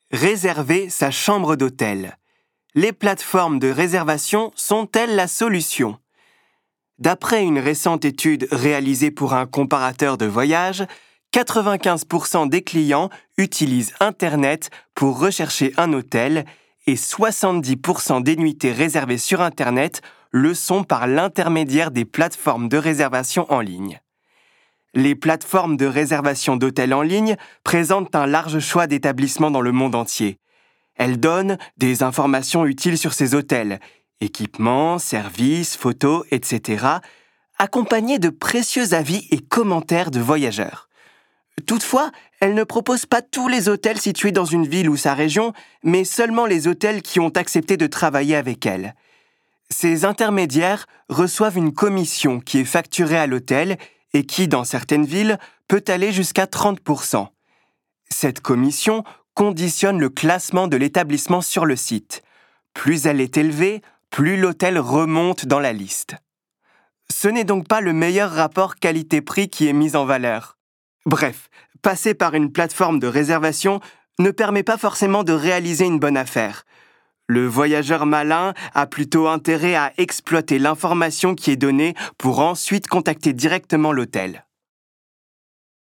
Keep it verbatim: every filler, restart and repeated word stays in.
Réserver sa chambre d'hôtel. Les plateformes de réservation sont-elles la solution ? D'après une récente étude réalisée pour un comparateur de voyage, quatre-vingt-quinze pour cent des clients utilisent Internet pour rechercher un hôtel et soixante-dix pour cent des nuitées réservées sur Internet le sont par l'intermédiaire des plateformes de réservation en ligne. Les plateformes de réservation d'hôtels en ligne présentent un large choix d'établissements dans le monde entier. Elles donnent des informations utiles sur ces hôtels, équipements, services, photos, et cetera, accompagnées de précieux avis et commentaires de voyageurs. Toutefois, elles ne proposent pas tous les hôtels situés dans une ville ou sa région, mais seulement les hôtels qui ont accepté de travailler avec elles. Ces intermédiaires reçoivent une commission qui est facturée à l'hôtel et qui, dans certaines villes, peut aller jusqu'à trente pour cent. Cette commission conditionne le classement de l'établissement sur le site. Plus elle est élevée, plus l'hôtel remonte dans la liste. Ce n'est donc pas le meilleur rapport qualité-prix qui est mis en valeur. Bref, passer par une plateforme de réservation ne permet pas forcément de réaliser une bonne affaire. Le voyageur malin a plutôt intérêt à exploiter l'information qui est donnée pour ensuite contacter directement l'hôtel.